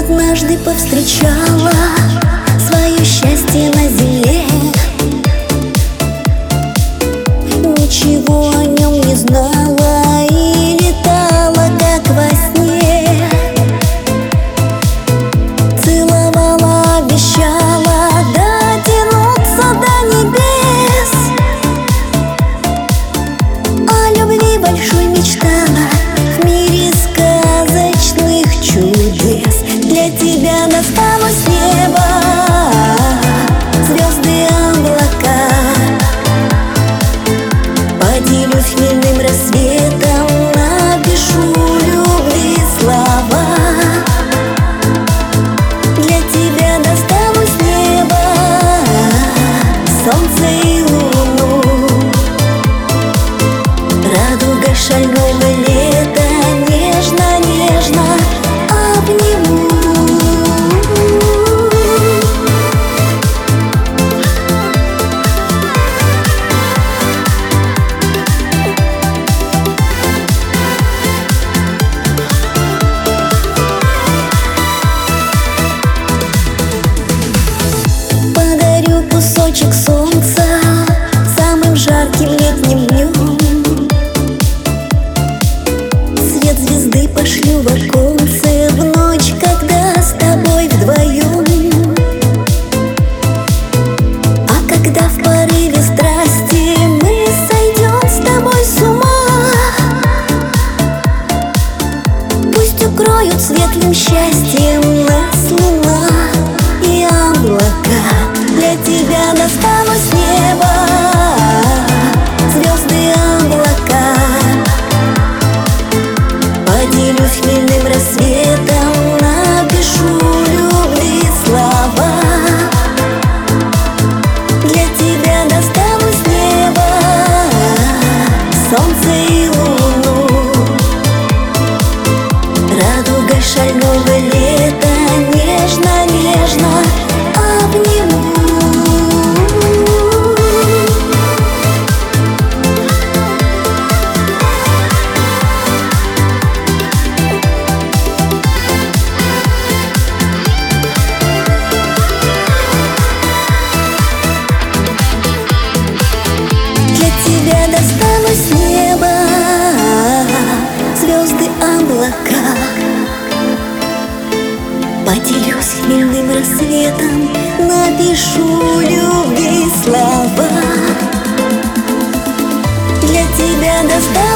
Однажды повстречала свое счастье на земле, ничего о нем не знала и летала, как во сне. Целовала, обещала дотянуться до небес, о любви большой мечтала в мире сказочных чудес. Для тебя достану с неба звезды, облака, поделюсь хмельным рассветом, напишу любви слова. Для тебя достану с неба солнце и луну, радуга шального лета нежно-нежно обниму. Подарю кусочек солнца самым жарким летним днем, свет звезды пошлю в оконце в ночь, когда с тобой вдвоем. А когда в порыве страсти мы сойдем с тобой с ума, пусть укроют светлым счастьем нас луна и облака. Для тебя достану с неба звезды, облака, поделюсь хмельным рассветом, напишу любви слова. Для тебя достану с неба солнце и луну, радуга шального лета нежно-нежно обниму. Для тебя достану с неба звезды, облака, поделюсь хмельным рассветом, напишу любви слова. Для тебя достану